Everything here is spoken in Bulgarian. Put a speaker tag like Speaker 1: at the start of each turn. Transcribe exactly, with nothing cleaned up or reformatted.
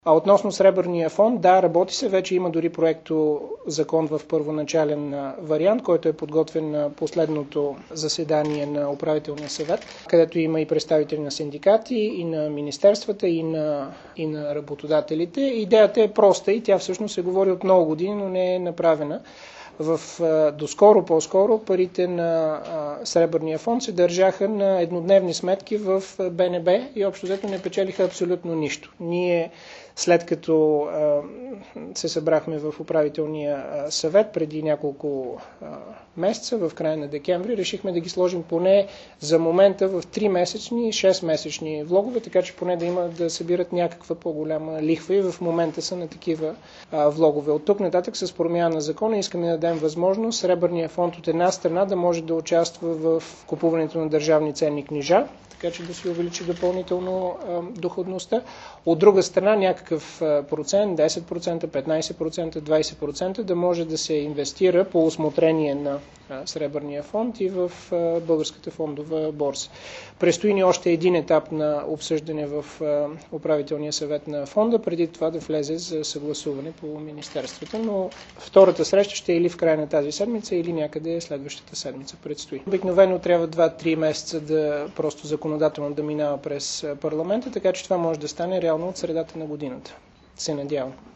Speaker 1: А относно Сребърния фонд, да, работи се, вече има дори проекто закон в първоначален вариант, който е подготвен на последното заседание на управителния съвет, където има и представители на синдикати, и на министерствата, и на, и на работодателите. Идеята е проста и тя всъщност се говори от много години, но не е направена. В, доскоро, по-скоро, парите на а, Сребърния фонд се държаха на еднодневни сметки в Б Н Б и общо взето не печелиха абсолютно нищо. Ние, след като а, се събрахме в управителния а, съвет преди няколко а, месеца, в края на декември, решихме да ги сложим поне за момента в три месечни и шест месечни влогове, така че поне да има да събират някаква по-голяма лихва и в момента са на такива а, влогове. От тук нататък с промяна на закона искаме да дадем възможност Сребърния фонд от една страна да може да участва в купуването на държавни ценни книжа, така че да се увеличи допълнително а, доходността. От друга страна някакъв а, процент, десет процента, петнайсет процента, двайсет процента да може да се инвестира по усмотрение на а, Сребърния фонд и в а, Българската фондова борса. Предстои ни още един етап на обсъждане в а, управителния съвет на фонда, преди това да влезе за съгласуване по министерствата, но втората среща ще е или в края на тази седмица, или някъде следващата седмица предстои. Обикновено трябва два-три месеца да просто законодателно да минава през парламента, така че това може да стане реално от средата на годината. Се надявам.